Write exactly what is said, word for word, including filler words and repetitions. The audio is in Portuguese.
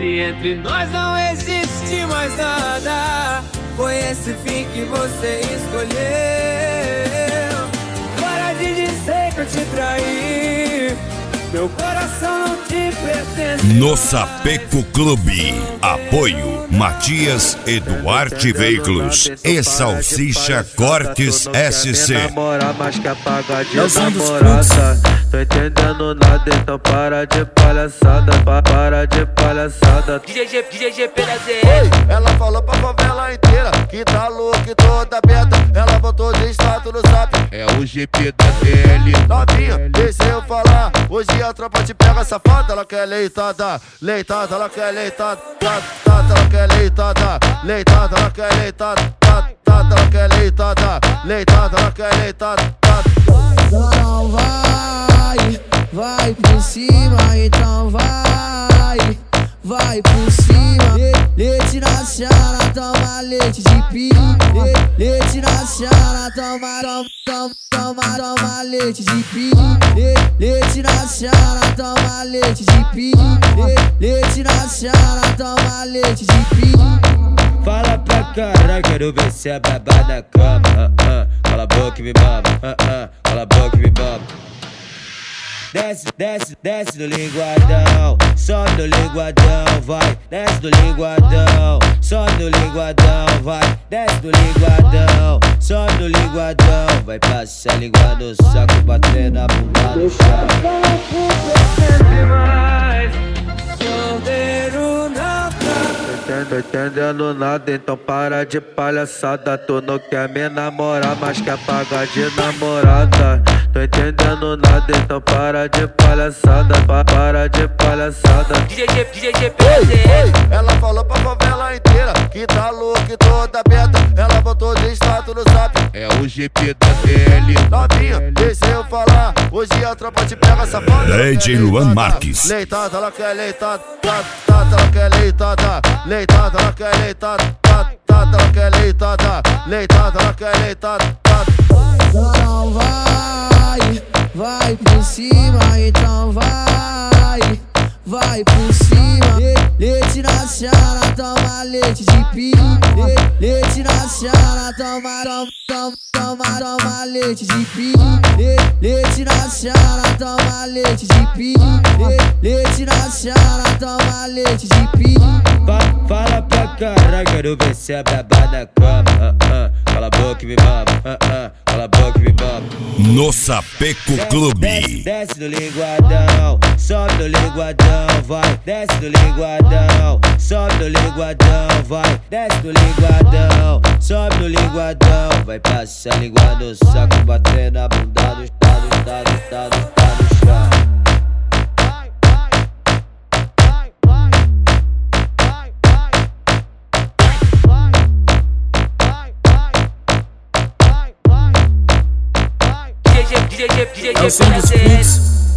Se entre nós não existe mais nada, foi esse fim que você escolheu. Para de dizer que eu te traí, meu coração não te pertence. No Sapeco Clube, apoio Matias Eduarte Veículos e Salsicha Cortes S C. Namorar mais que apagar de namorada. Tô entendendo nada, então para de palhaçada, pa, para de palhaçada. D J G, D J G P da Z L. Ela falou pra favela inteira que tá louca e toda aberta. Ela botou de status no zap, é o G P da Z L. Novinha, deixa eu falar, hoje a tropa te pega safada. Ela quer leitada, leitada, ela quer leitada, tada, ela quer leitada, leitada, ela quer leitada, tada, ela quer leitada, leitada, ela quer leitada. Então vai, vai por cima, então vai, vai por cima. Leite na chana, toma leite de pique. Leite na chana, toma, toma, toma, toma leite de pique. Leite na chana, toma leite de pique. Leite na chana, toma leite de pique. Fala pra caralho, quero ver se é babá na cama. uh, uh. Cala a boca e me mama, uh, uh. Cala a boca e me mama. Desce, desce, desce do linguadão, sobe do linguadão, vai. Desce do linguadão, sobe do linguadão, vai. Desce do linguadão, sobe do linguadão, vai passar a língua no saco, bater na bunda no chão. Tô entendendo nada, então para de palhaçada. Tu não quer me namorar, mas quer pagar de namorada. Tô entendendo nada, então para de palhaçada, pa, para de palhaçada. D J G, D J G P da Z L. Ela falou pra favela inteira que tá louca e toda aberta. Ela botou de status no zap, é o G P da Z L. Novinha, deixa eu falar, hoje a tropa te pega safada. D J Luan Marques. Leitada, ela quer leitada, tada, ela quer leitada, leitada, ela quer leitada, tada, ela quer leitada, leitada, ela quer leitada. Então vai, vai por cima, então vai, vai por cima. Leite na chana, toma leite de pique. Leite na chana, toma, toma, toma, toma leite de pique. Leite na chana, toma leite de pique. Leite na chana, toma leite de pique. Fala pra caralho, quero ver se é babá na cama. uh, uh. Cala a boca e me mama, uh, uh. Cala a boca e me mama. No Sapeco Clube. Desce, desce do linguadão, sobe do linguadão, vai. Desce do linguadão, sobe do linguadão, vai. Desce do linguadão, sobe do linguadão, vai passar a língua no saco, bater na bunda do estado, estado, estado, estado no chão. D J G, D J G P da Z L.